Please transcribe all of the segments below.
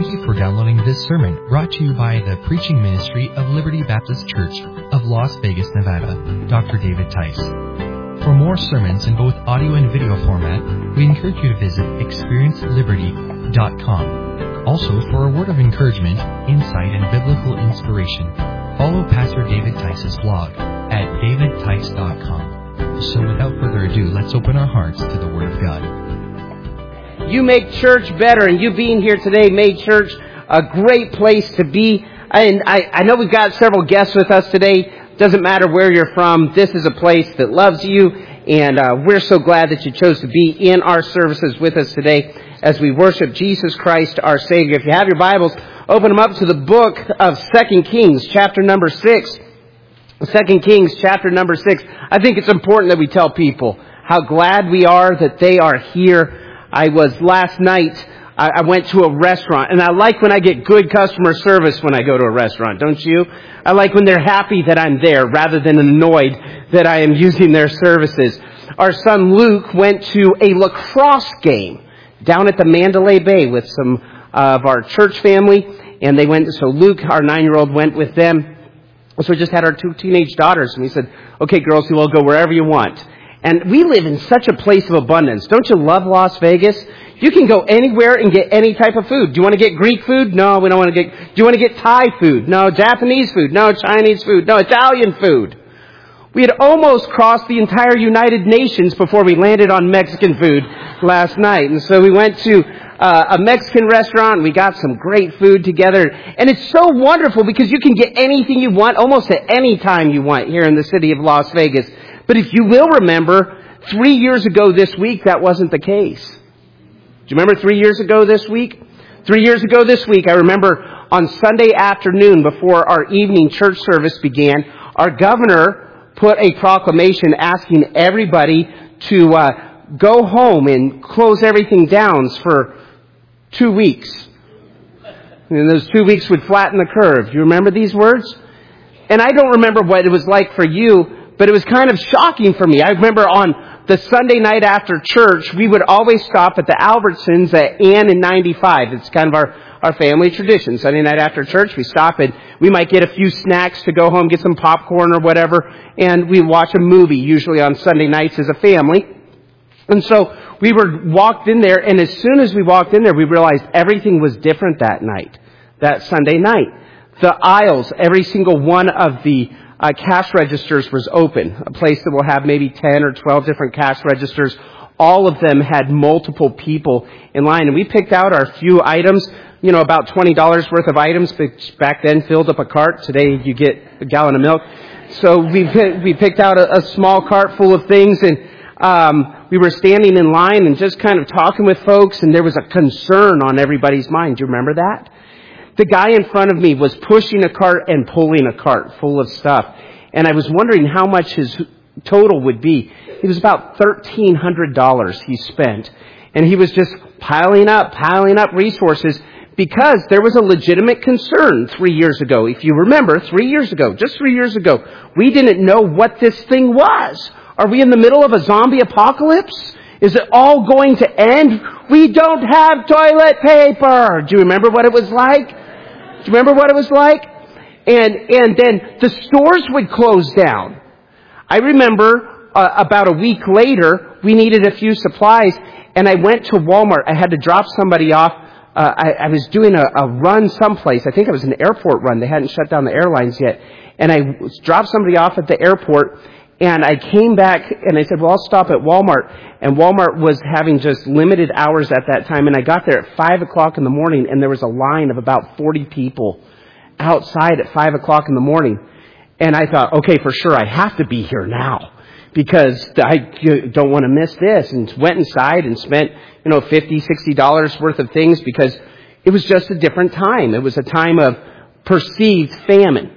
Thank you for downloading this sermon brought to you by the preaching ministry of Liberty Baptist Church of Las Vegas, Nevada, Dr. David Tice. For more sermons in both audio and video format, we encourage you to visit experienceliberty.com. Also, for a word of encouragement, insight, and biblical inspiration, follow Pastor David Tice's blog at davidtice.com. So without further ado, let's open our hearts to the Word of God. You make church better, and you being here today made church a great place to be. And I know we've got several guests with us today. Doesn't matter where you're from. This is a place that loves you, and we're so glad that you chose to be in our services with us today as we worship Jesus Christ, our Savior. If you have your Bibles, open them up to the book of 2 Kings, chapter number 6. 2 Kings, chapter number 6. I think it's important that we tell people how glad we are that they are here. Last night, I went to a restaurant, and I like when I get good customer service when I go to a restaurant, don't you? I like when they're happy that I'm there rather than annoyed that I am using their services. Our son Luke went to a lacrosse game down at the Mandalay Bay with some of our church family, and so Luke, our 9-year-old, went with them. So we just had our 2 teenage daughters, and we said, okay, girls, you all go wherever you want. And we live in such a place of abundance. Don't you love Las Vegas? You can go anywhere and get any type of food. Do you want to get Greek food? No, we don't want to get... Do you want to get Thai food? No. Japanese food? No. Chinese food? No. Italian food. We had almost crossed the entire United Nations before we landed on Mexican food last night. And so we went to a Mexican restaurant, and we got some great food together. And it's so wonderful because you can get anything you want almost at any time you want here in the city of Las Vegas. But if you will remember, 3 years ago this week, that wasn't the case. Do you remember 3 years ago this week? 3 years ago this week, I remember on Sunday afternoon before our evening church service began, our governor put a proclamation asking everybody to go home and close everything down for 2 weeks. And those 2 weeks would flatten the curve. Do you remember these words? And I don't remember what it was like for you, but it was kind of shocking for me. I remember on the Sunday night after church, we would always stop at the Albertsons at Ann and 95. It's kind of our family tradition. Sunday night after church, we stop and we might get a few snacks to go home, get some popcorn or whatever, and we watch a movie, usually on Sunday nights as a family. And so we walked in there, and as soon as we walked in there, we realized everything was different that night, that Sunday night. The aisles, every single one of the cash registers was open, a place that will have maybe 10 or 12 different cash registers. All of them had multiple people in line. And we picked out our few items, about $20 worth of items, which back then filled up a cart. Today you get a gallon of milk. So we picked out a small cart full of things, and we were standing in line and just kind of talking with folks, and there was a concern on everybody's mind. Do you remember that? The guy in front of me was pushing a cart and pulling a cart full of stuff. And I was wondering how much his total would be. It was about $1,300 he spent. And he was just piling up resources because there was a legitimate concern 3 years ago. If you remember, 3 years ago, just 3 years ago, we didn't know what this thing was. Are we in the middle of a zombie apocalypse? Is it all going to end? We don't have toilet paper. Do you remember what it was like? Do you remember what it was like? And then the stores would close down. I remember about a week later, we needed a few supplies, and I went to Walmart. I had to drop somebody off. I was doing a run someplace. I think it was an airport run. They hadn't shut down the airlines yet. And I dropped somebody off at the airport, and I came back, and I said, well, I'll stop at Walmart. And Walmart was having just limited hours at that time. And I got there at 5 o'clock in the morning, and there was a line of about 40 people outside at 5 o'clock in the morning. And I thought, okay, for sure, I have to be here now because I don't want to miss this. And went inside and spent, $50, $60 worth of things because it was just a different time. It was a time of perceived famine.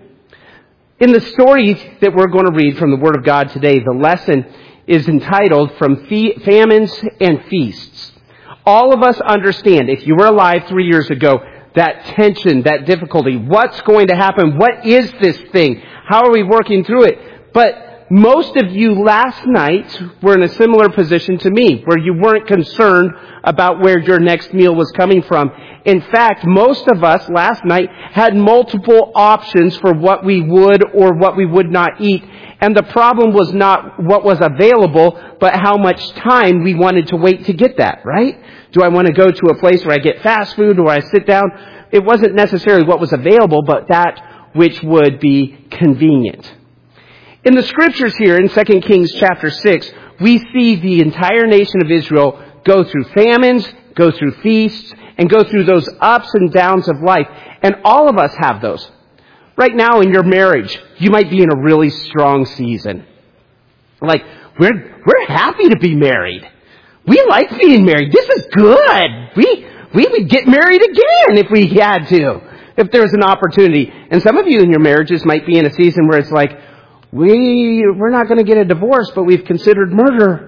In the story that we're going to read from the Word of God today, the lesson is entitled From Famines and Feasts. All of us understand, if you were alive 3 years ago, that tension, that difficulty. What's going to happen? What is this thing? How are we working through it? But most of you last night were in a similar position to me, where you weren't concerned about where your next meal was coming from. In fact, most of us last night had multiple options for what we would or what we would not eat. And the problem was not what was available, but how much time we wanted to wait to get that, right? Do I want to go to a place where I get fast food or I sit down? It wasn't necessarily what was available, but that which would be convenient. In the scriptures here in 2 Kings chapter 6, we see the entire nation of Israel go through famines, go through feasts, and go through those ups and downs of life. And all of us have those. Right now in your marriage, you might be in a really strong season. Like, we're happy to be married. We like being married. This is good. We would get married again if we had to, if there was an opportunity. And some of you in your marriages might be in a season where it's like, we're not going to get a divorce, but we've considered murder.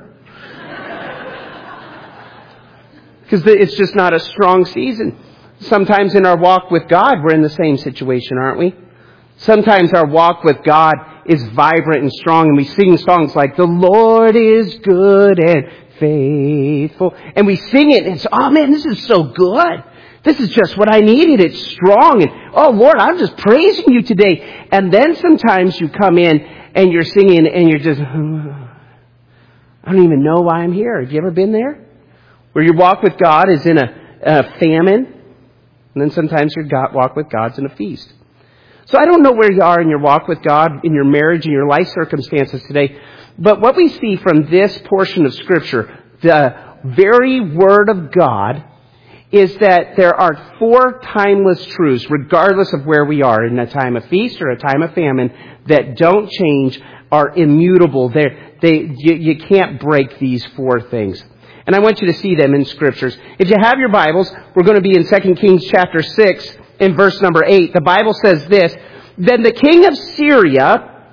Because it's just not a strong season. Sometimes in our walk with God, we're in the same situation, aren't we? Sometimes our walk with God is vibrant and strong, and we sing songs like, "The Lord is good and faithful." And we sing it, and it's, oh man, this is so good. This is just what I needed. It's strong. And, oh Lord, I'm just praising you today. And then sometimes you come in and you're singing and you're just, I don't even know why I'm here. Have you ever been there? Where your walk with God is in a famine. And then sometimes your walk with God's in a feast. So I don't know where you are in your walk with God, in your marriage, in your life circumstances today. But what we see from this portion of Scripture, the very Word of God, is that there are 4 timeless truths, regardless of where we are, in a time of feast or a time of famine, that don't change, are immutable. You can't break these 4 things. And I want you to see them in Scriptures. If you have your Bibles, we're going to be in 2 Kings chapter 6, in verse number 8. The Bible says this, "Then the king of Syria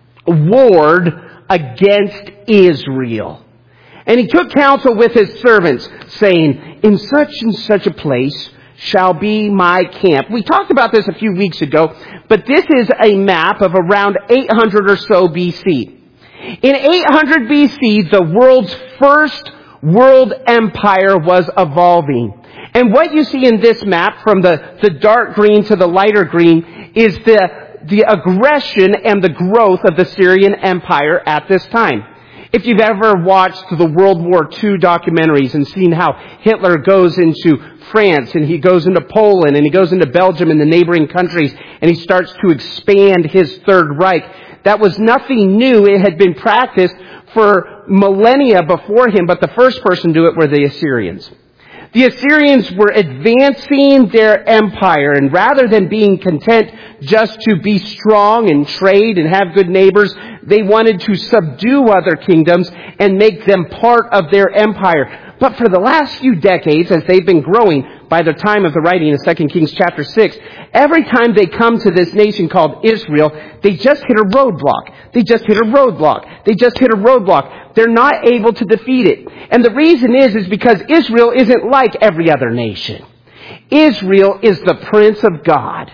warred against Israel. And he took counsel with his servants, saying, in such and such a place shall be my camp." We talked about this a few weeks ago, but this is a map of around 800 or so BC. In 800 BC, the world's first world empire was evolving. And what you see in this map, from the dark green to the lighter green, is the aggression and the growth of the Syrian Empire at this time. If you've ever watched the World War II documentaries and seen how Hitler goes into France and he goes into Poland and he goes into Belgium and the neighboring countries and he starts to expand his Third Reich, that was nothing new. It had been practiced for millennia before him, but the first person to do it were the Assyrians. The Assyrians were advancing their empire, and rather than being content just to be strong and trade and have good neighbors, they wanted to subdue other kingdoms and make them part of their empire. But for the last few decades, as they've been growing, by the time of the writing of 2 Kings chapter 6, every time they come to this nation called Israel, they just hit a roadblock. They just hit a roadblock. They just hit a roadblock. They're not able to defeat it. And the reason is because Israel isn't like every other nation. Israel is the prince of God.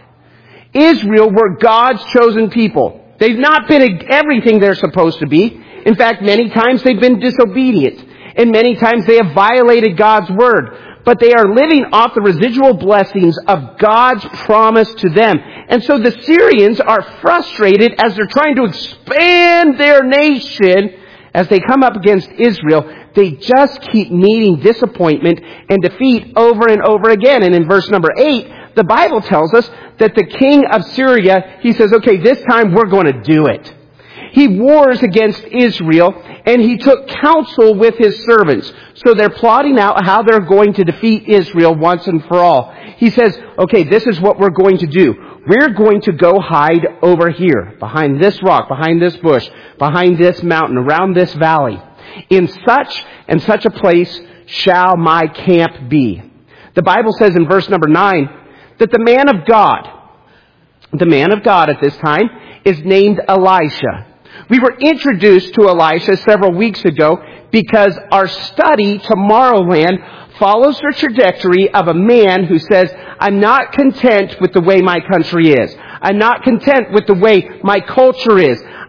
Israel were God's chosen people. They've not been everything they're supposed to be. In fact, many times they've been disobedient. And many times they have violated God's word. But they are living off the residual blessings of God's promise to them. And so the Syrians are frustrated as they're trying to expand their nation. As they come up against Israel, they just keep meeting disappointment and defeat over and over again. And in verse number 8, the Bible tells us that the king of Syria, he says, okay, this time we're going to do it. He wars against Israel, and he took counsel with his servants. So they're plotting out how they're going to defeat Israel once and for all. He says, okay, this is what we're going to do. We're going to go hide over here, behind this rock, behind this bush, behind this mountain, around this valley. In such and such a place shall my camp be. The Bible says in verse number 9 that the man of God at this time is named Elisha. We were introduced to Elisha several weeks ago because our study, Tomorrowland, follows the trajectory of a man who says, I'm not content with the way my country is. I'm not content with the way my culture is.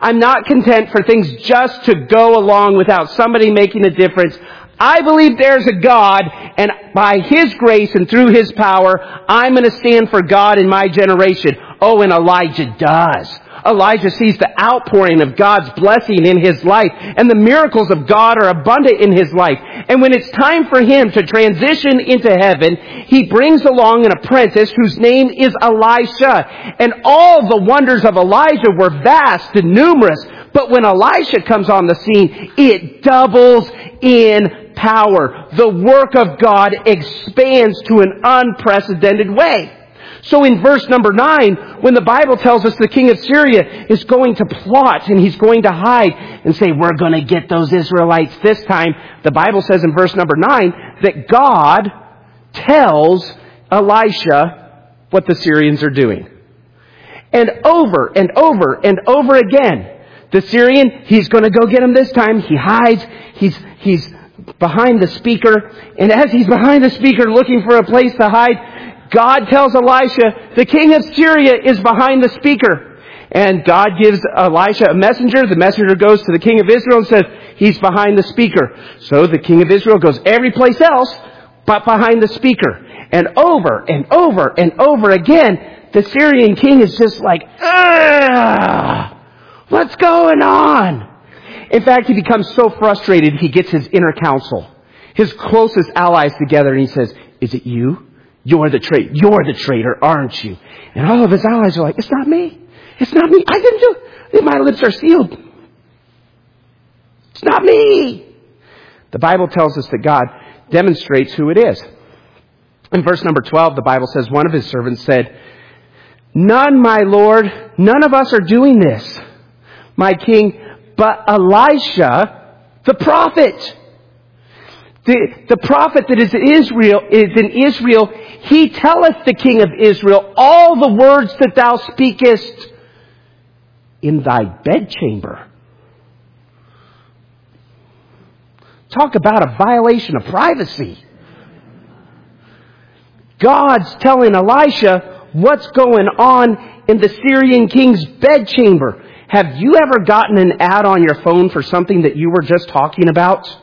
I'm not content for things just to go along without somebody making a difference. I believe there's a God, and by His grace and through His power, I'm going to stand for God in my generation. Oh, and Elijah does. Elijah sees the outpouring of God's blessing in his life, and the miracles of God are abundant in his life. And when it's time for him to transition into heaven, he brings along an apprentice whose name is Elisha. And all the wonders of Elijah were vast and numerous. But when Elisha comes on the scene, it doubles in power. The work of God expands to an unprecedented way. So in verse number 9, when the Bible tells us the king of Syria is going to plot and he's going to hide and say, we're going to get those Israelites this time, the Bible says in verse number 9 that God tells Elisha what the Syrians are doing. And over and over and over again, the Syrian, he's going to go get him this time. He hides. He's behind the speaker. And as he's behind the speaker looking for a place to hide, God tells Elisha, the king of Syria is behind the speaker. And God gives Elisha a messenger. The messenger goes to the king of Israel and says, he's behind the speaker. So the king of Israel goes every place else but behind the speaker. And over and over and over again, the Syrian king is just like, ugh, what's going on? In fact, he becomes so frustrated, he gets his inner council, his closest allies together, and he says, is it you? You're the traitor, aren't you? And all of his allies are like, it's not me. It's not me. I didn't do it. My lips are sealed. It's not me. The Bible tells us that God demonstrates who it is. In verse number 12, the Bible says, one of his servants said, none, my Lord, none of us are doing this, my king, but Elisha, the prophet. The prophet that is in Israel, he telleth the king of Israel all the words that thou speakest in thy bedchamber. Talk about a violation of privacy. God's telling Elisha what's going on in the Syrian king's bedchamber. Have you ever gotten an ad on your phone for something that you were just talking about?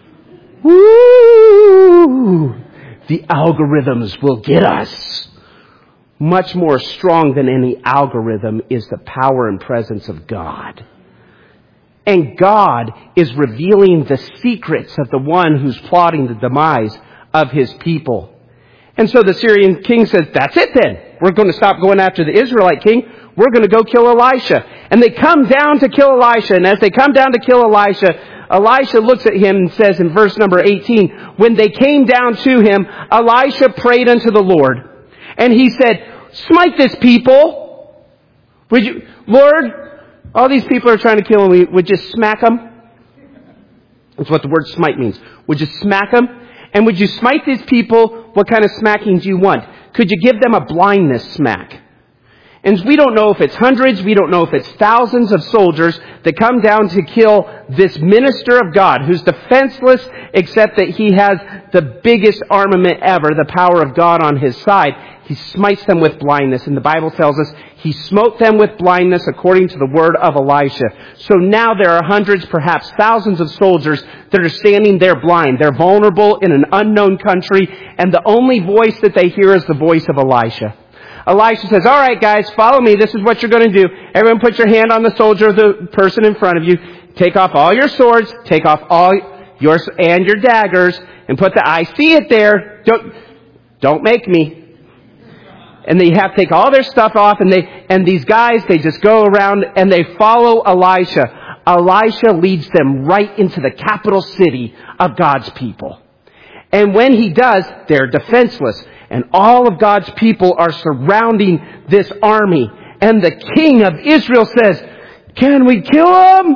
Woo! The algorithms will get us. Much more strong than any algorithm is the power and presence of God. And God is revealing the secrets of the one who's plotting the demise of his people. And so the Syrian king says, that's it then. We're going to stop going after the Israelite king. We're going to go kill Elisha. And they come down to kill Elisha. And as they come down to kill Elisha, Elisha looks at him and says in verse number 18, when they came down to him, Elisha prayed unto the Lord. And he said, smite this people. Would you, Lord, all these people are trying to kill me. Would you smack them? That's what the word smite means. Would you smack them? And would you smite these people? What kind of smacking do you want? Could you give them a blindness smack? And we don't know if it's hundreds, we don't know if it's thousands of soldiers that come down to kill this minister of God who's defenseless except that he has the biggest armament ever, the power of God on his side. He smites them with blindness. And the Bible tells us he smote them with blindness according to the word of Elisha. So now there are hundreds, perhaps thousands of soldiers that are standing there blind. They're vulnerable in an unknown country, and the only voice that they hear is the voice of Elisha. Elisha says, all right, guys, follow me. This is what you're going to do. Everyone put your hand on the soldier of the person in front of you. Take off all your swords. Take off all yours and your daggers. And put the, I see it there. Don't make me. And they have to take all their stuff off. And these guys, they just go around and they follow Elisha. Elisha leads them right into the capital city of God's people. And when he does, they're defenseless. And all of God's people are surrounding this army. And the king of Israel says, can we kill them?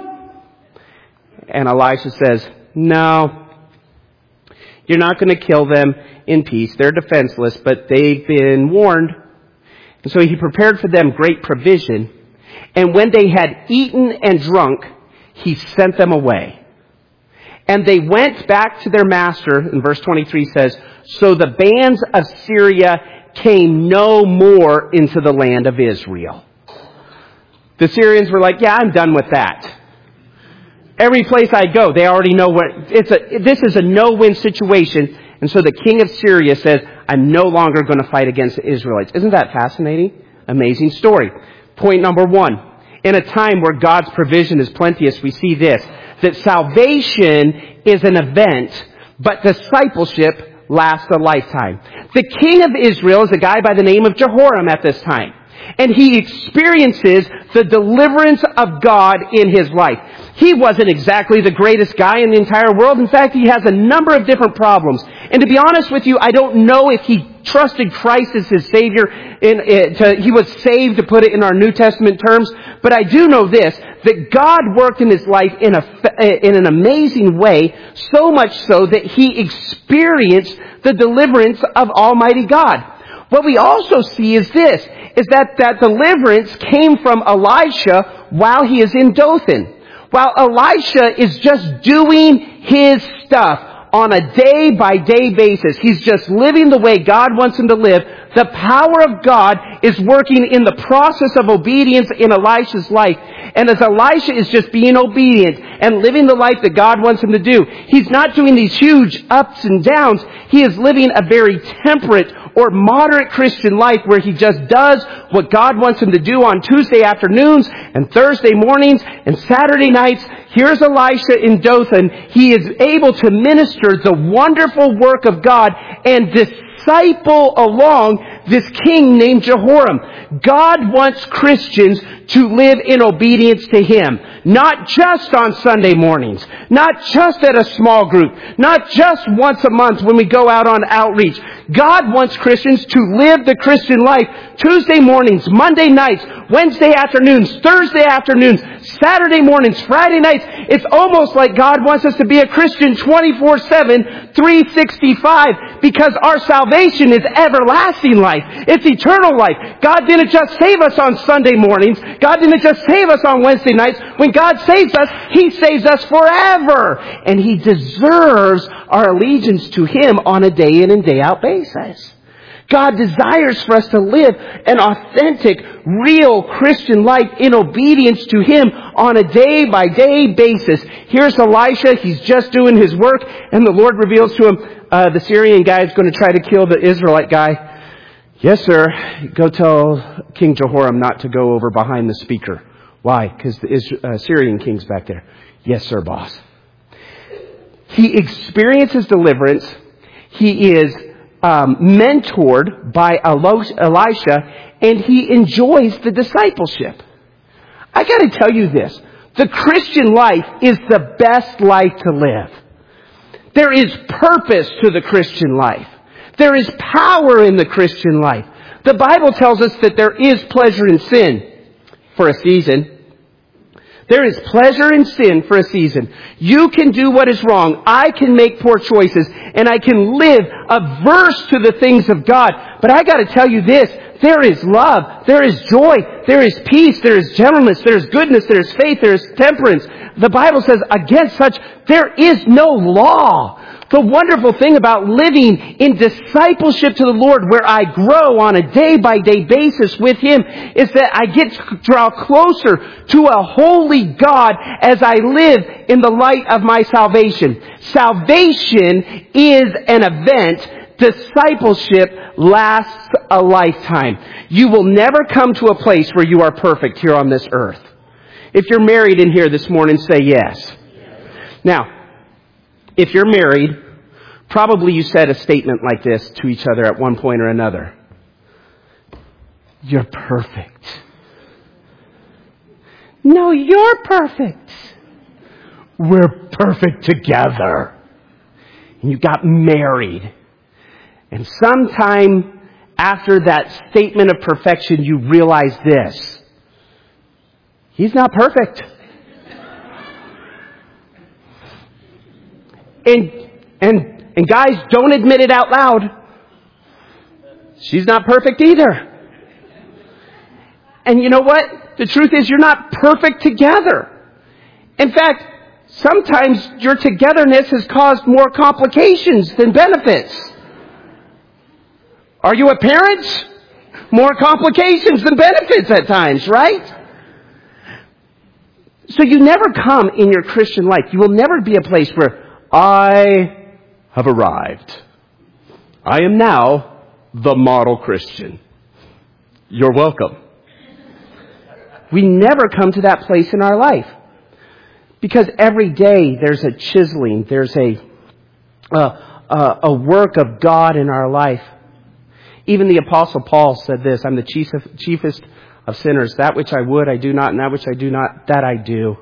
And Elisha says, no, you're not going to kill them in peace. They're defenseless, but they've been warned. And so he prepared for them great provision. And when they had eaten and drunk, he sent them away. And they went back to their master, and verse 23 says, so the bands of Syria came no more into the land of Israel. The Syrians were like, yeah, I'm done with that. Every place I go, they already know this is a no-win situation. And so the king of Syria says, I'm no longer going to fight against the Israelites. Isn't that fascinating? Amazing story. Point number 1. In a time where God's provision is plenteous, we see this, that salvation is an event, but discipleship lasts a lifetime. The king of Israel is a guy by the name of Jehoram at this time. And he experiences the deliverance of God in his life. He wasn't exactly the greatest guy in the entire world. In fact, he has a number of different problems. And to be honest with you, I don't know if he trusted Christ as his Savior. He was saved, to put it in our New Testament terms. But I do know this, that God worked in his life in an amazing way, so much so that he experienced the deliverance of Almighty God. What we also see is this, is that deliverance came from Elisha while he is in Dothan. While Elisha is just doing his stuff on a day-by-day basis. He's just living the way God wants him to live. The power of God is working in the process of obedience in Elisha's life. And as Elisha is just being obedient and living the life that God wants him to do, he's not doing these huge ups and downs. He is living a very temperate or moderate Christian life where he just does what God wants him to do on Tuesday afternoons and Thursday mornings and Saturday nights. Here's Elisha in Dothan. He is able to minister the wonderful work of God and disciple along this king named Jehoram. God wants Christians to live in obedience to Him. Not just on Sunday mornings. Not just at a small group. Not just once a month when we go out on outreach. God wants Christians to live the Christian life Tuesday mornings, Monday nights, Wednesday afternoons, Thursday afternoons, Saturday mornings, Friday nights. It's almost like God wants us to be a Christian 24/7, 365, because our salvation is everlasting life. It's eternal life. God didn't just save us on Sunday mornings. God didn't just save us on Wednesday nights. When God saves us, He saves us forever. And He deserves our allegiance to Him on a day in and day out basis. God desires for us to live an authentic, real Christian life in obedience to Him on a day-by-day basis. Here's Elisha. He's just doing his work, and the Lord reveals to him, the Syrian guy is going to try to kill the Israelite guy. Yes, sir. Go tell King Jehoram not to go over behind the speaker. Why? Because the Syrian king's back there. Yes, sir, boss. He experiences deliverance. He is mentored by Elisha, and he enjoys the discipleship. I got to tell you this. The Christian life is the best life to live. There is purpose to the Christian life. There is power in the Christian life. The Bible tells us that there is pleasure in sin for a season. There is pleasure in sin for a season. You can do what is wrong. I can make poor choices. And I can live averse to the things of God. But I got to tell you this. There is love. There is joy. There is peace. There is gentleness. There is goodness. There is faith. There is temperance. The Bible says against such there is no law. The wonderful thing about living in discipleship to the Lord, where I grow on a day-by-day basis with Him, is that I get to draw closer to a holy God as I live in the light of my salvation. Salvation is an event. Discipleship lasts a lifetime. You will never come to a place where you are perfect here on this earth. If you're married in here this morning, say yes. Now, if you're married, probably you said a statement like this to each other at one point or another. You're perfect. No, you're perfect. We're perfect together. And you got married. And sometime after that statement of perfection, you realize this. He's not perfect. And guys, don't admit it out loud. She's not perfect either. And you know what? The truth is you're not perfect together. In fact, sometimes your togetherness has caused more complications than benefits. Are you a parent? More complications than benefits at times, right? So you never come in your Christian life. You will never be a place where I have arrived. I am now the model Christian. You're welcome. We never come to that place in our life. Because every day there's a chiseling, there's a work of God in our life. Even the Apostle Paul said this, I'm the chiefest of sinners. That which I would, I do not, and that which I do not, that I do.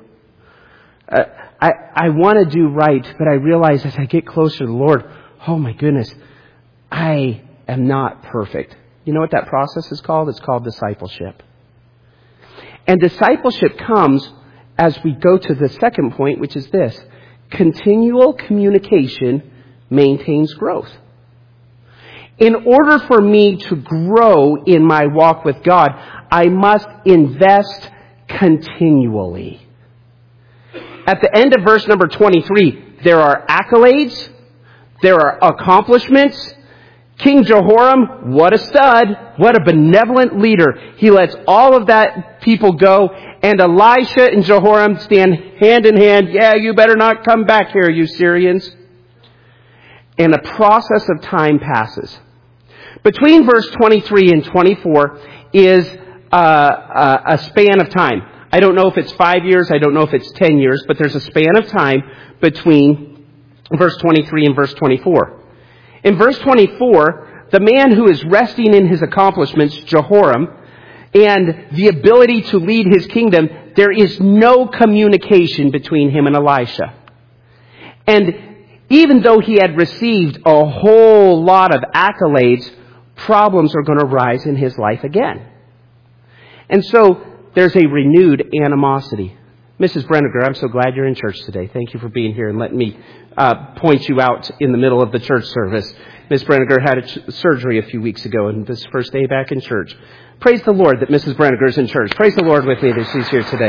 I want to do right, but I realize as I get closer to the Lord, oh my goodness, I am not perfect. You know what that process is called? It's called discipleship. And discipleship comes as we go to the second point, which is this. Continual communication maintains growth. In order for me to grow in my walk with God, I must invest continually. At the end of verse number 23, there are accolades, there are accomplishments. King Jehoram, what a stud, what a benevolent leader. He lets all of that people go, and Elisha and Jehoram stand hand in hand. Yeah, you better not come back here, you Syrians. And a process of time passes. Between verse 23 and 24 is a span of time. I don't know if it's 5 years, I don't know if it's 10 years, but there's a span of time between verse 23 and verse 24. In verse 24, the man who is resting in his accomplishments, Jehoram, and the ability to lead his kingdom, there is no communication between him and Elisha. And even though he had received a whole lot of accolades, problems are going to rise in his life again. And so there's a renewed animosity. Mrs. Brenniger, I'm so glad you're in church today. Thank you for being here and letting me point you out in the middle of the church service. Ms. Brenniger had a surgery a few weeks ago, and this is first day back in church. Praise the Lord that Mrs. Brenniger is in church. Praise the Lord with me that she's here today.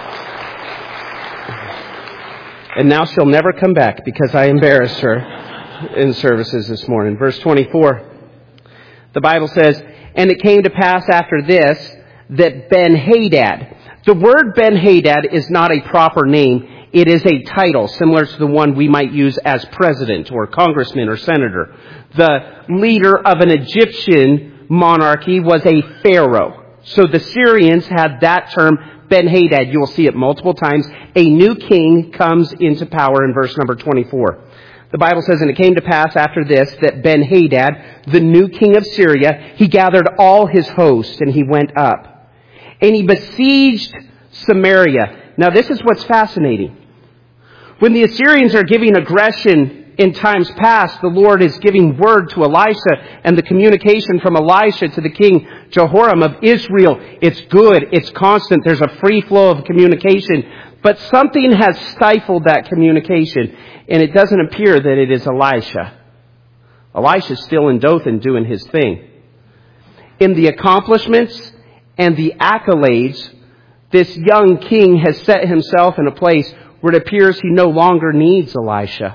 And now she'll never come back because I embarrassed her in services this morning. Verse 24, the Bible says, and it came to pass after this that Ben-Hadad. The word Ben-Hadad is not a proper name. It is a title similar to the one we might use as president or congressman or senator. The leader of an Egyptian monarchy was a pharaoh. So the Syrians had that term, Ben-Hadad. You will see it multiple times. A new king comes into power in verse number 24. The Bible says, and it came to pass after this that Ben-Hadad, the new king of Syria, he gathered all his host and he went up. And he besieged Samaria. Now this is what's fascinating. When the Assyrians are giving aggression in times past, the Lord is giving word to Elisha, and the communication from Elisha to the king Jehoram of Israel, it's good, it's constant, there's a free flow of communication. But something has stifled that communication, and it doesn't appear that it is Elisha. Elisha's still in Dothan doing his thing. In the accomplishments and the accolades, this young king has set himself in a place where it appears he no longer needs Elisha.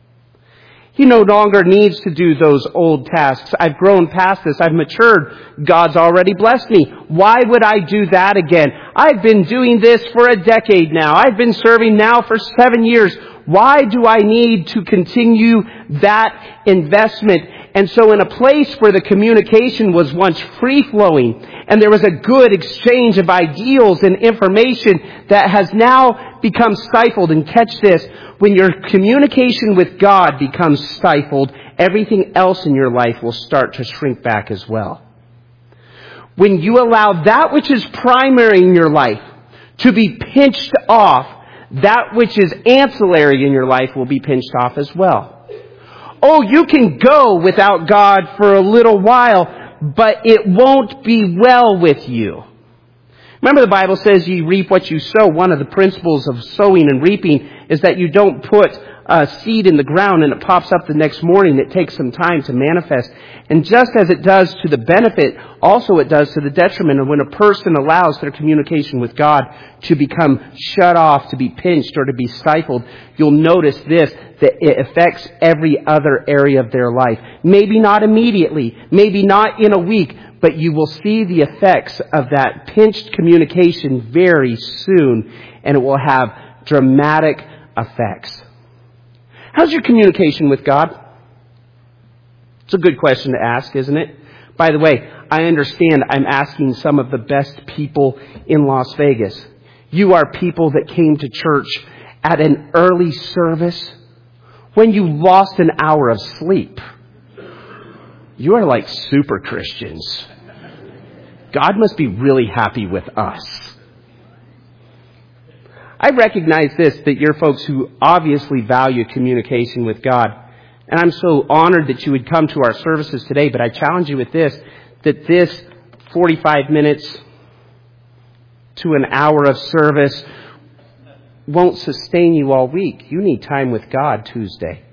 He no longer needs to do those old tasks. I've grown past this. I've matured. God's already blessed me. Why would I do that again? I've been doing this for a decade now. I've been serving now for 7 years. Why do I need to continue that investment? And so in a place where the communication was once free-flowing and there was a good exchange of ideals and information that has now become stifled, and catch this, when your communication with God becomes stifled, everything else in your life will start to shrink back as well. When you allow that which is primary in your life to be pinched off, that which is ancillary in your life will be pinched off as well. Oh, you can go without God for a little while, but it won't be well with you. Remember, the Bible says you reap what you sow. One of the principles of sowing and reaping is that you don't put a seed in the ground and it pops up the next morning. It takes some time to manifest. And just as it does to the benefit, also it does to the detriment. And when a person allows their communication with God to become shut off, to be pinched, or to be stifled, you'll notice this, that it affects every other area of their life. Maybe not immediately, maybe not in a week, but you will see the effects of that pinched communication very soon. and it will have dramatic effects. How's your communication with God? It's a good question to ask, isn't it? By the way, I understand I'm asking some of the best people in Las Vegas. You are people that came to church at an early service when you lost an hour of sleep. You are like super Christians. God must be really happy with us. I recognize this, that you're folks who obviously value communication with God. And I'm so honored that you would come to our services today, but I challenge you with this, that this 45 minutes to an hour of service won't sustain you all week. You need time with God Tuesday.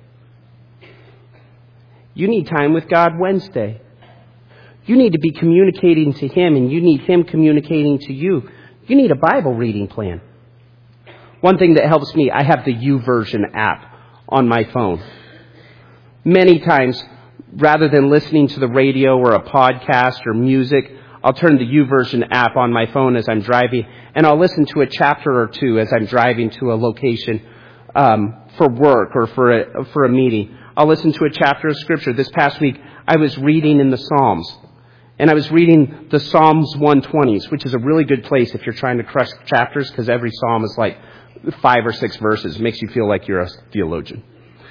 You need time with God Wednesday. You need to be communicating to Him, and you need Him communicating to you. You need a Bible reading plan. One thing that helps me, I have the YouVersion app on my phone. Many times, rather than listening to the radio or a podcast or music, I'll turn the YouVersion app on my phone as I'm driving, and I'll listen to a chapter or two as I'm driving to a location for work or for a meeting. I'll listen to a chapter of Scripture. This past week, I was reading in the Psalms, and I was reading the Psalms 120s, which is a really good place if you're trying to crush chapters, because every psalm is like 5 or 6 verses. It makes you feel like you're a theologian.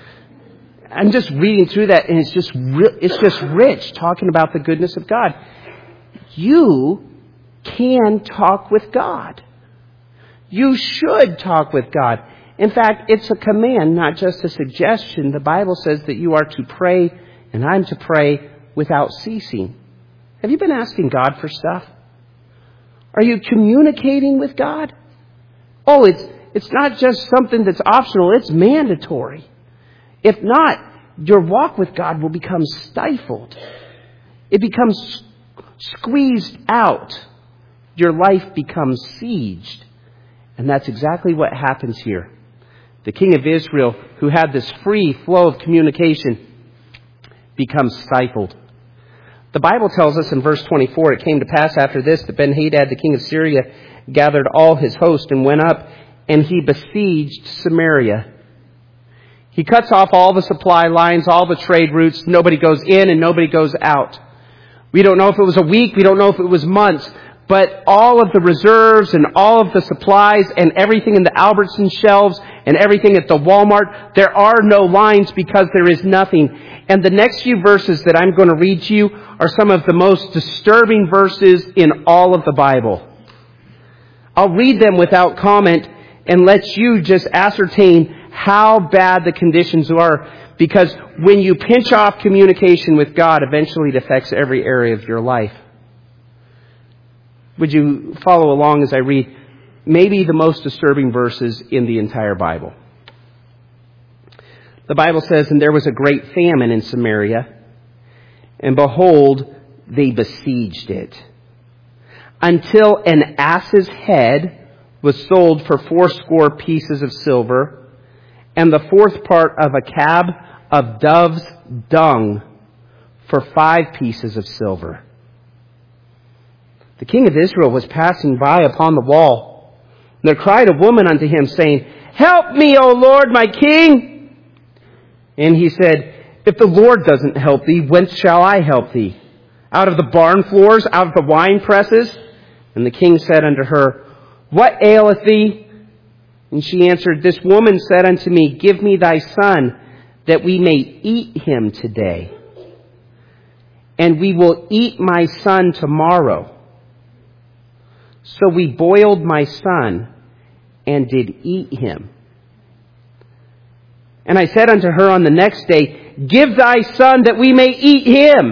I'm just reading through that, and it's just rich, talking about the goodness of God. You can talk with God. You should talk with God. In fact, it's a command, not just a suggestion. The Bible says that you are to pray, and I'm to pray without ceasing. Have you been asking God for stuff? Are you communicating with God? Oh, it's not just something that's optional. It's mandatory. If not, your walk with God will become stifled. It becomes squeezed out. Your life becomes sieged. And that's exactly what happens here. The king of Israel, who had this free flow of communication, becomes stifled. The Bible tells us in verse 24, it came to pass after this that Ben-Hadad, the king of Syria, gathered all his host and went up, and he besieged Samaria. He cuts off all the supply lines, all the trade routes. Nobody goes in and nobody goes out. We don't know if it was a week. We don't know if it was months. But all of the reserves and all of the supplies and everything in the Albertsons shelves and everything at the Walmart, there are no lines because there is nothing. And the next few verses that I'm going to read to you are some of the most disturbing verses in all of the Bible. I'll read them without comment and let you just ascertain how bad the conditions are, because when you pinch off communication with God, eventually it affects every area of your life. Would you follow along as I read maybe the most disturbing verses in the entire Bible? The Bible says, "And there was a great famine in Samaria, and behold, they besieged it, until an ass's head was sold for 80 pieces of silver, and the 4th part of a cab of dove's dung for 5 pieces of silver. The king of Israel was passing by upon the wall. And there cried a woman unto him, saying, Help me, O Lord, my king. And he said, If the Lord doesn't help thee, whence shall I help thee? Out of the barn floors, out of the wine presses? And the king said unto her, What aileth thee? And she answered, This woman said unto me, Give me thy son, that we may eat him today. And we will eat my son tomorrow. So we boiled my son, and did eat him. And I said unto her on the next day, Give thy son, that we may eat him.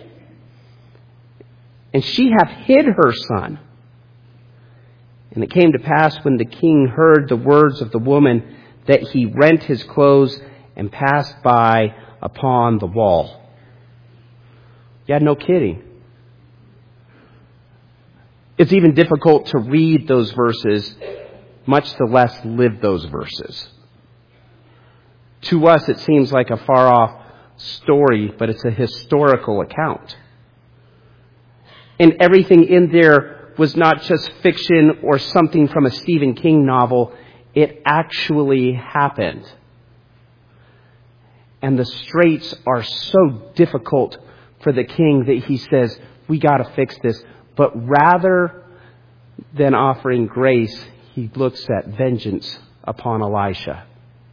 And she hath hid her son. And it came to pass, when the king heard the words of the woman, that he rent his clothes and passed by upon the wall. Yeah, no kidding. It's even difficult to read those verses, much the less live those verses. To us, it seems like a far-off story, but it's a historical account. And everything in there was not just fiction or something from a Stephen King novel. It actually happened. And the straits are so difficult for the king that he says, we got to fix this. But rather than offering grace, he looks at vengeance upon Elisha.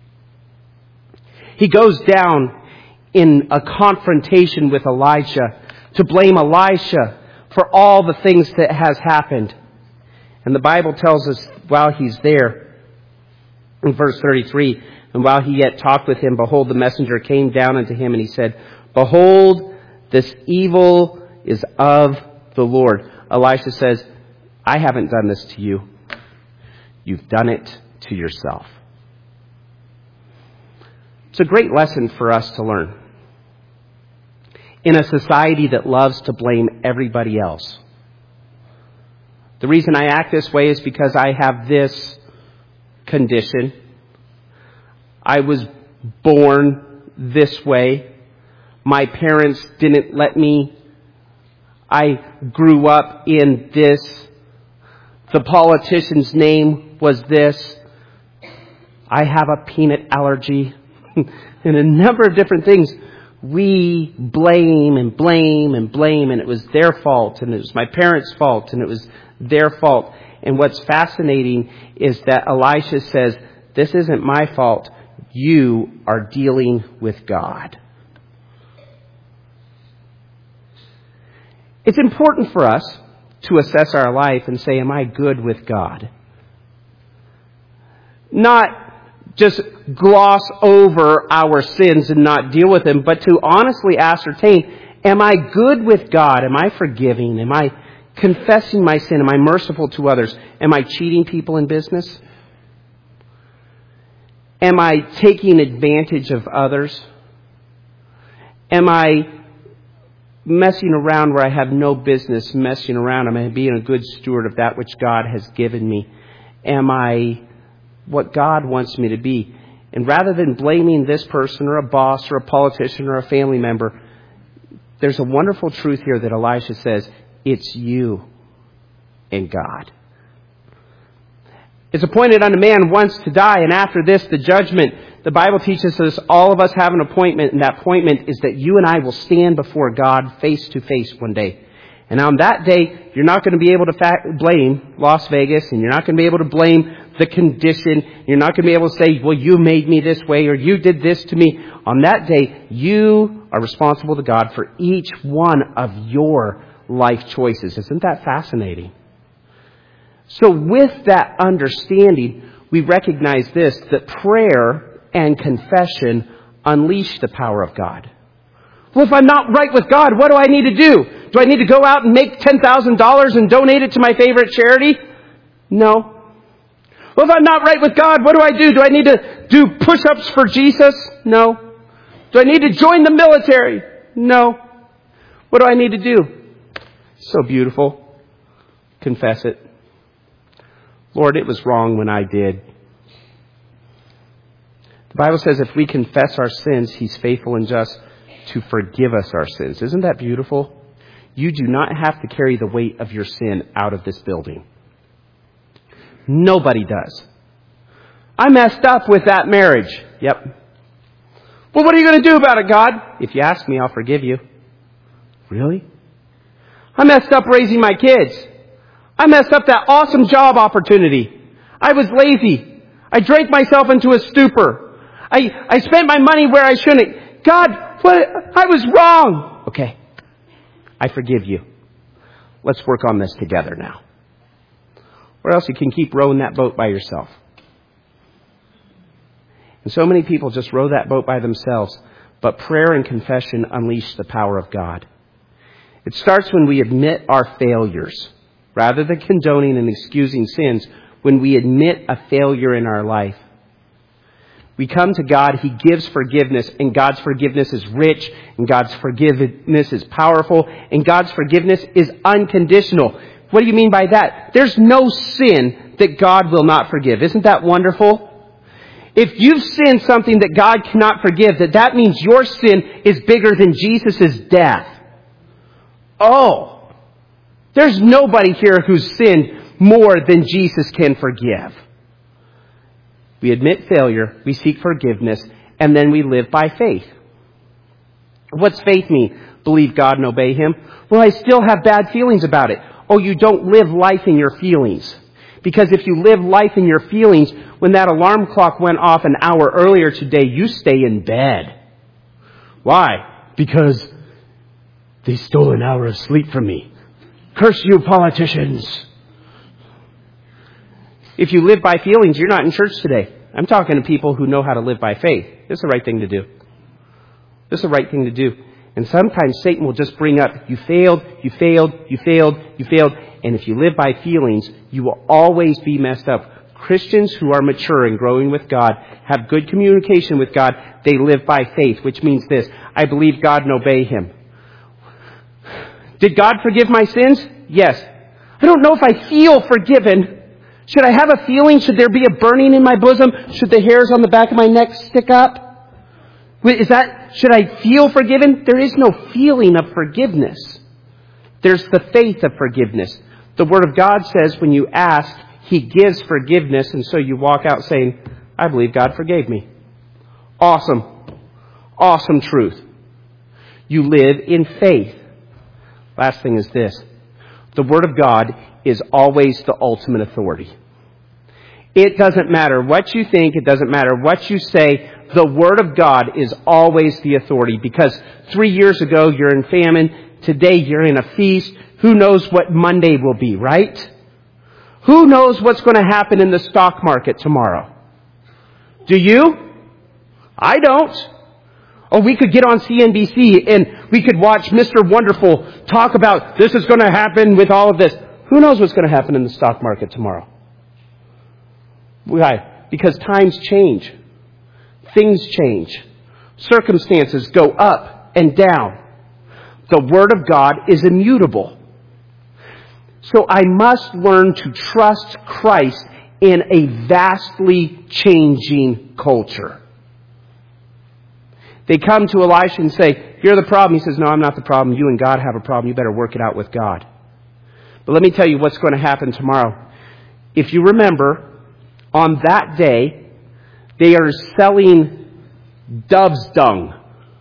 He goes down in a confrontation with Elijah to blame Elisha for all the things that has happened. And the Bible tells us while he's there, in verse 33, and while he yet talked with him, behold, the messenger came down unto him, and he said, behold, this evil is of the Lord. Elisha says, I haven't done this to you. You've done it to yourself. It's a great lesson for us to learn. In a society that loves to blame everybody else. The reason I act this way is because I have this condition. I was born this way. My parents didn't let me. I grew up in this. The politician's name was this. I have a peanut allergy. And a number of different things. We blame and blame and blame, and it was their fault, and it was my parents' fault, and it was their fault. And what's fascinating is that Elisha says, this isn't my fault. You are dealing with God. It's important for us to assess our life and say, am I good with God? Not just gloss over our sins and not deal with them, but to honestly ascertain, am I good with God? Am I forgiving? Am I confessing my sin? Am I merciful to others? Am I cheating people in business? Am I taking advantage of others? Am I messing around where I have no business messing around? Am I being a good steward of that which God has given me? Am I what God wants me to be? And rather than blaming this person or a boss or a politician or a family member, there's a wonderful truth here that Elisha says, it's you and God. It's appointed unto man once to die, and after this, the judgment. The Bible teaches us all of us have an appointment, and that appointment is that you and I will stand before God face to face one day. And on that day, you're not going to be able to blame Las Vegas, and you're not going to be able to blame the condition. You're not going to be able to say, well, you made me this way, or you did this to me. On that day, you are responsible to God for each one of your life choices. Isn't that fascinating? So with that understanding, we recognize this, that prayer and confession unleash the power of God. Well, if I'm not right with God, what do I need to do? Do I need to go out and make $10,000 and donate it to my favorite charity? No. Well, if I'm not right with God, what do I do? Do I need to do push-ups for Jesus? No. Do I need to join the military? No. What do I need to do? So beautiful. Confess it. Lord, it was wrong when I did. The Bible says if we confess our sins, He's faithful and just to forgive us our sins. Isn't that beautiful? You do not have to carry the weight of your sin out of this building. Nobody does. I messed up with that marriage. Yep. Well, what are you going to do about it, God? If you ask me, I'll forgive you. Really? I messed up raising my kids. I messed up that awesome job opportunity. I was lazy. I drank myself into a stupor. I spent my money where I shouldn't. God, I was wrong. Okay. I forgive you. Let's work on this together now. Or else you can keep rowing that boat by yourself. And so many people just row that boat by themselves. But prayer and confession unleash the power of God. It starts when we admit our failures. Rather than condoning and excusing sins, when we admit a failure in our life. We come to God, He gives forgiveness, and God's forgiveness is rich, and God's forgiveness is powerful, and God's forgiveness is unconditional. What do you mean by that? There's no sin that God will not forgive. Isn't that wonderful? If you've sinned something that God cannot forgive, that means your sin is bigger than Jesus' death. Oh! There's nobody here who's sinned more than Jesus can forgive. We admit failure, we seek forgiveness, and then we live by faith. What's faith mean? Believe God and obey Him? Well, I still have bad feelings about it. Oh, you don't live life in your feelings. Because if you live life in your feelings, when that alarm clock went off an hour earlier today, you stay in bed. Why? Because they stole an hour of sleep from me. Curse you, politicians. If you live by feelings, you're not in church today. I'm talking to people who know how to live by faith. It's the right thing to do. It's the right thing to do. And sometimes Satan will just bring up, you failed, you failed, you failed, you failed. And if you live by feelings, you will always be messed up. Christians who are mature and growing with God, have good communication with God, they live by faith, which means this: I believe God and obey Him. Did God forgive my sins? Yes. I don't know if I feel forgiven. Should I have a feeling? Should there be a burning in my bosom? Should the hairs on the back of my neck stick up? Should I feel forgiven? There is no feeling of forgiveness. There's the faith of forgiveness. The Word of God says when you ask, He gives forgiveness, and so you walk out saying, I believe God forgave me. Awesome. Awesome truth. You live in faith. Last thing is this. The Word of God is always the ultimate authority. It doesn't matter what you think. It doesn't matter what you say. The Word of God is always the authority, because 3 years ago you're in famine. Today you're in a feast. Who knows what Monday will be, right? Who knows what's going to happen in the stock market tomorrow? Do you? I don't. Oh, we could get on CNBC and we could watch Mr. Wonderful talk about this is going to happen with all of this. Who knows what's going to happen in the stock market tomorrow? Why? Because times change. Things change. Circumstances go up and down. The Word of God is immutable. So I must learn to trust Christ in a vastly changing culture. They come to Elisha and say, you're the problem. He says, no, I'm not the problem. You and God have a problem. You better work it out with God. But let me tell you what's going to happen tomorrow. If you remember, on that day, they are selling dove's dung.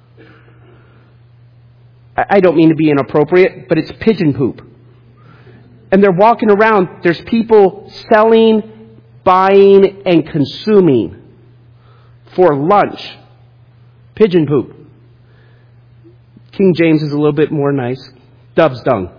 I don't mean to be inappropriate, but it's pigeon poop. And they're walking around. There's people selling, buying, and consuming for lunch pigeon poop. King James is a little bit more nice. Dove's dung.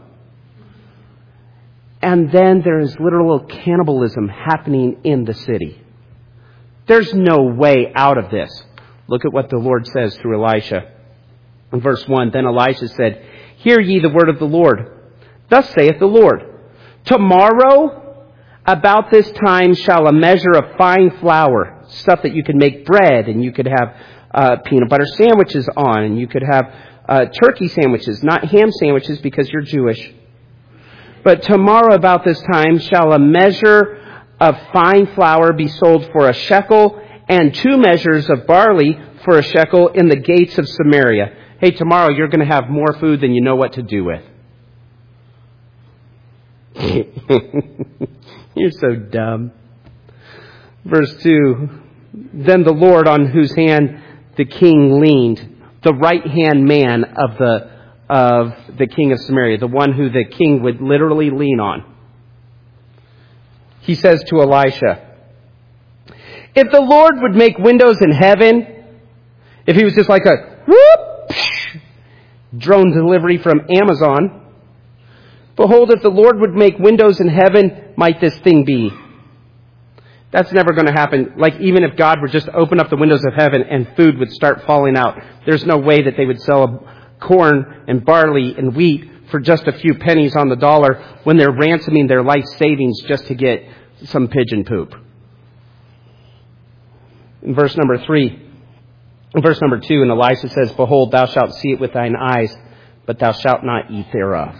And then there is literal cannibalism happening in the city. There's no way out of this. Look at what the Lord says through Elisha. In verse 1, then Elisha said, hear ye the word of the Lord. Thus saith the Lord, tomorrow about this time shall a measure of fine flour, stuff that you can make bread, and you could have peanut butter sandwiches on, and you could have turkey sandwiches, not ham sandwiches because you're Jewish. But tomorrow about this time shall a measure of fine flour be sold for a shekel, and 2 measures of barley for a shekel in the gates of Samaria. Hey, tomorrow you're going to have more food than you know what to do with. You're so dumb. Verse 2, then the Lord on whose hand the king leaned, the right-hand man of the king of Samaria, the one who the king would literally lean on. He says to Elisha, if the Lord would make windows in heaven, if he was just like a whoop, drone delivery from Amazon, behold, if the Lord would make windows in heaven, might this thing be? That's never going to happen. Like, even if God were just to open up the windows of heaven and food would start falling out, there's no way that they would sell corn and barley and wheat for just a few pennies on the dollar when they're ransoming their life savings just to get some pigeon poop. In verse number 2, and Elisha says, behold, thou shalt see it with thine eyes, but thou shalt not eat thereof.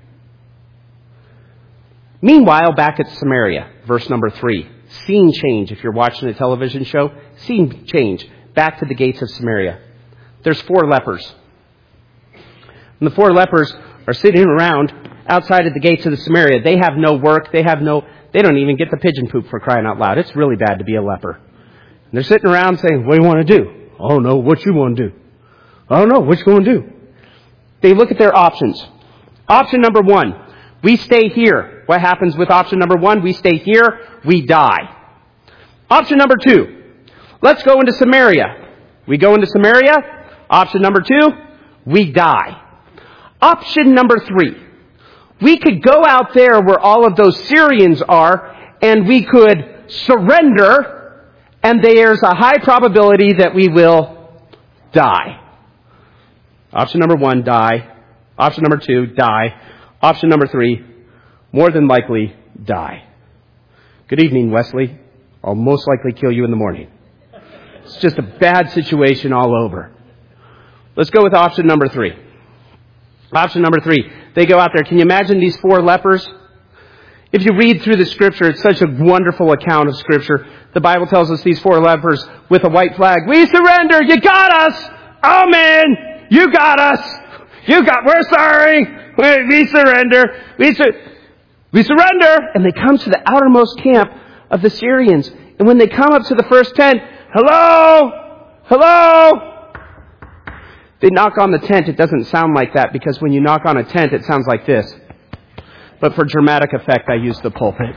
Meanwhile, back at Samaria, verse number 3, scene change. If you're watching a television show, scene change. Back to the gates of Samaria. There's 4 lepers. And the 4 lepers are sitting around outside of the gates of the Samaria. They have no work. They don't even get the pigeon poop, for crying out loud. It's really bad to be a leper. And they're sitting around saying, what do you want to do? Oh no, what you want to do? I don't know, what you going to do? They look at their options. Option number 1, we stay here. What happens with option number 1? We stay here, we die. Option number 2, let's go into Samaria. We go into Samaria. Option number 2, we die. Option number 3, we could go out there where all of those Syrians are, and we could surrender, and there's a high probability that we will die. Option number 1, die. Option number 2, die. Option number 3, more than likely, die. Good evening, Wesley. I'll most likely kill you in the morning. It's just a bad situation all over. Let's go with option number 3. Option number 3, they go out there. Can you imagine these 4 lepers? If you read through the Scripture, it's such a wonderful account of Scripture. The Bible tells us these 4 lepers with a white flag. We surrender! You got us! Amen! You got us! We're sorry! We surrender! We surrender! And they come to the outermost camp of the Syrians. And when they come up to the first tent, hello! Hello! They knock on the tent. It doesn't sound like that, because when you knock on a tent, it sounds like this. But for dramatic effect, I use the pulpit.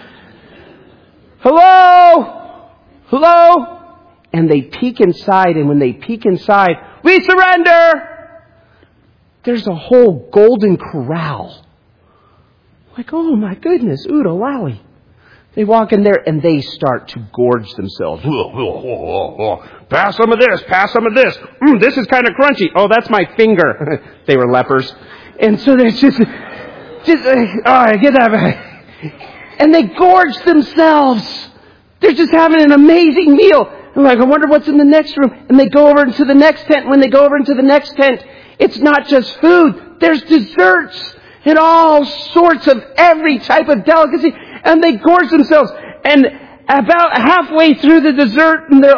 Hello! Hello! And they peek inside, and when they peek inside, we surrender! There's a whole golden corral. Like, oh my goodness, Udo Lally. They walk in there and they start to gorge themselves. Pass some of this, pass some of this. This is kind of crunchy. Oh, that's my finger. They were lepers. And so they're just all right, get that back. And they gorge themselves. They're just having an amazing meal. I'm like, I wonder what's in the next room. And they go over into the next tent. When they go over into the next tent, it's not just food. There's desserts and all sorts of every type of delicacy. And they gorge themselves. And about halfway through the dessert, and they're,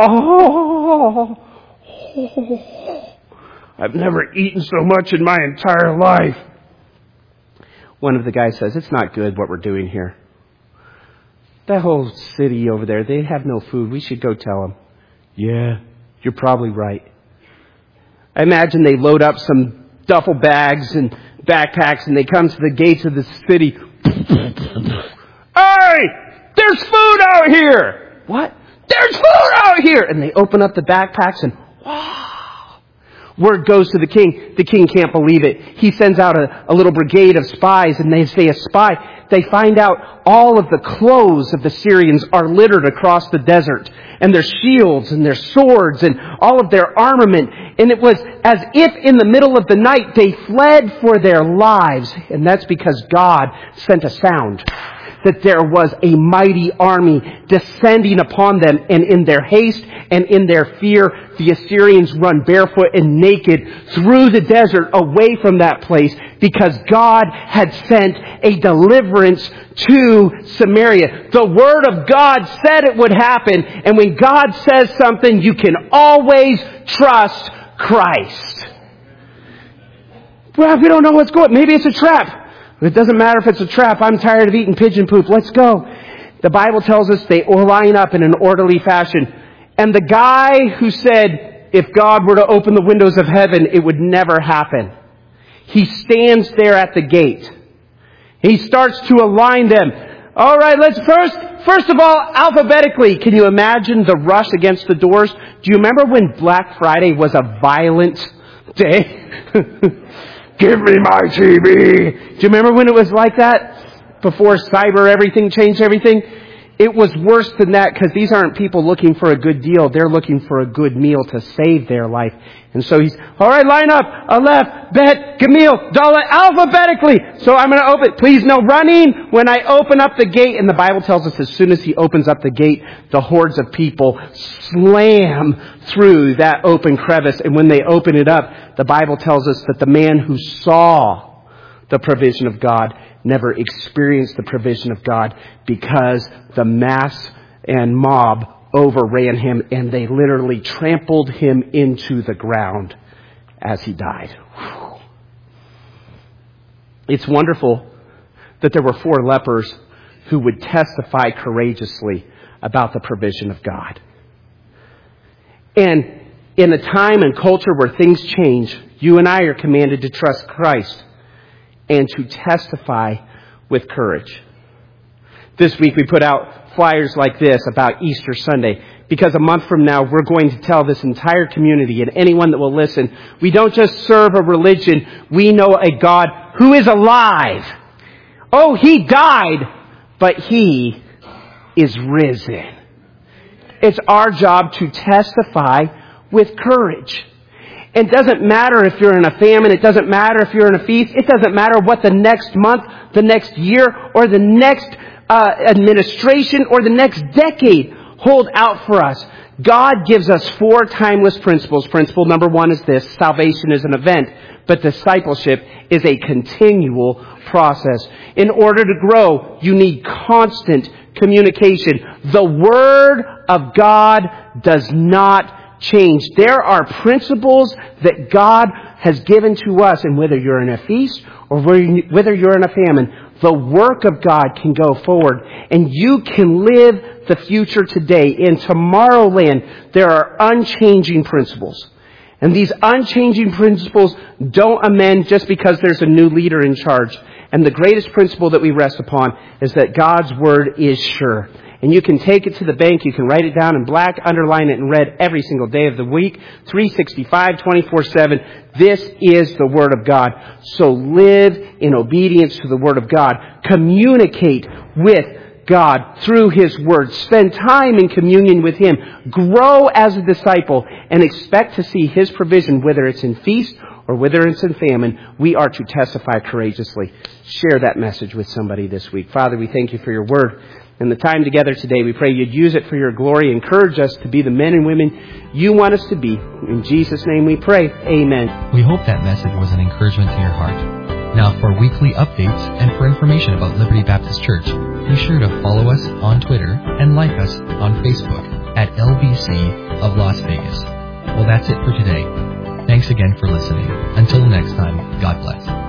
I've never eaten so much in my entire life. One of the guys says, it's not good what we're doing here. That whole city over there, they have no food. We should go tell them. Yeah, you're probably right. I imagine they load up some duffel bags and backpacks and they come to the gates of the city. Hey, there's food out here. What? There's food out here. And they open up the backpacks and wow. Word goes to the king. The king can't believe it. He sends out a little brigade of spies, and they say a spy. They find out all of the clothes of the Syrians are littered across the desert, and their shields and their swords and all of their armament. And it was as if in the middle of the night they fled for their lives. And that's because God sent a sound that there was a mighty army descending upon them, and in their haste and in their fear, the Assyrians run barefoot and naked through the desert away from that place, because God had sent a deliverance to Samaria. The Word of God said it would happen, and when God says something, you can always trust Christ. Well, we don't know what's going on. Maybe it's a trap. It doesn't matter if it's a trap. I'm tired of eating pigeon poop. Let's go. The Bible tells us they line up in an orderly fashion. And the guy who said, if God were to open the windows of heaven, it would never happen. He stands there at the gate. He starts to align them. All right, let's first of all, alphabetically, can you imagine the rush against the doors? Do you remember when Black Friday was a violent day? Give me my TV. Do you remember when it was like that? Before cyber everything changed everything? It was worse than that, because these aren't people looking for a good deal. They're looking for a good meal to save their life. And so he's, all right, line up. Aleph, Bet, Gamil, Dalet, alphabetically. So I'm going to open. Please, no running when I open up the gate. And the Bible tells us as soon as he opens up the gate, the hordes of people slam through that open crevice. And when they open it up, the Bible tells us that the man who saw the provision of God never experienced the provision of God, because the mass and mob overran him, and they literally trampled him into the ground as he died. It's wonderful that there were 4 lepers who would testify courageously about the provision of God. And in a time and culture where things change, you and I are commanded to trust Christ and to testify with courage. This week we put out flyers like this about Easter Sunday, because a month from now we're going to tell this entire community and anyone that will listen, we don't just serve a religion, we know a God who is alive. Oh, He died, but He is risen. It's our job to testify with courage. It doesn't matter if you're in a famine. It doesn't matter if you're in a feast. It doesn't matter what the next month, the next year, or the next administration, or the next decade hold out for us. God gives us 4 timeless principles. Principle number 1 is this: salvation is an event, but discipleship is a continual process. In order to grow, you need constant communication. The Word of God does not change. There are principles that God has given to us, and whether you're in a feast or whether you're in a famine, the work of God can go forward, and you can live the future today. In Tomorrowland, there are unchanging principles. And these unchanging principles don't amend just because there's a new leader in charge. And the greatest principle that we rest upon is that God's Word is sure. And you can take it to the bank, you can write it down in black, underline it in red every single day of the week, 365, 24/7. This is the Word of God. So live in obedience to the Word of God. Communicate with God through His Word. Spend time in communion with Him. Grow as a disciple and expect to see His provision, whether it's in feast or whether it's in famine. We are to testify courageously. Share that message with somebody this week. Father, we thank You for Your Word and the time together today. We pray You'd use it for Your glory. Encourage us to be the men and women You want us to be. In Jesus' name we pray. Amen. We hope that message was an encouragement to your heart. Now, for weekly updates and for information about Liberty Baptist Church, be sure to follow us on Twitter and like us on Facebook at LBC of Las Vegas. Well, that's it for today. Thanks again for listening. Until next time, God bless.